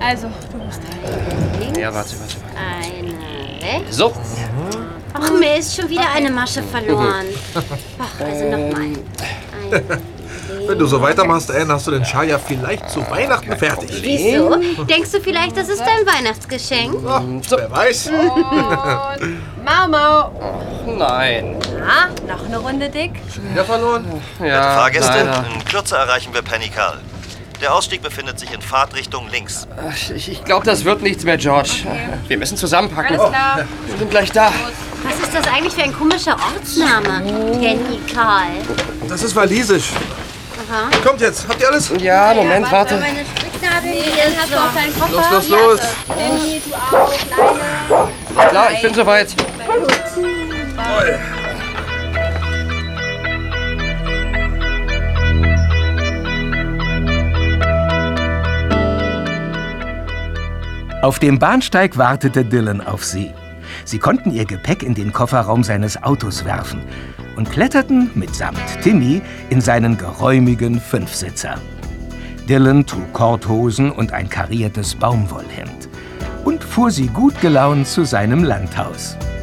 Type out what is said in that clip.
Also, du bist Links. Ja, warte. Eine rechts. So. Ach Mist, schon wieder eine Masche verloren. Ach, also nochmal. Wenn du so weitermachst, Anne, hast du den Schal ja vielleicht zu Weihnachten fertig. Wieso? Denkst du vielleicht, das ist dein Weihnachtsgeschenk? Wer weiß. Mama. Nein. Ah, noch eine Runde dick? Wieder verloren? Ja, Fahrgäste, leider. in Kürze erreichen wir Pennycal. Der Ausstieg befindet sich in Fahrtrichtung links. Ich glaube, das wird nichts mehr, George. Wir müssen zusammenpacken. Alles klar. Wir sind gleich da. Was ist das eigentlich für ein komischer Ortsname? Pennycal. Das ist walisisch. Aha. Kommt jetzt, habt ihr alles? Ja, Moment, warte. Meine Stricknadel hier ist Hast du auch deinen Los, Koffer? los, los. Danny, du auch, Kleine. Klar, ich bin soweit. Auf dem Bahnsteig wartete Dylan auf sie. Sie konnten ihr Gepäck in den Kofferraum seines Autos werfen und kletterten mitsamt Timmy in seinen geräumigen Fünfsitzer. Dylan trug Korthosen und ein kariertes Baumwollhemd und fuhr sie gut gelaunt zu seinem Landhaus.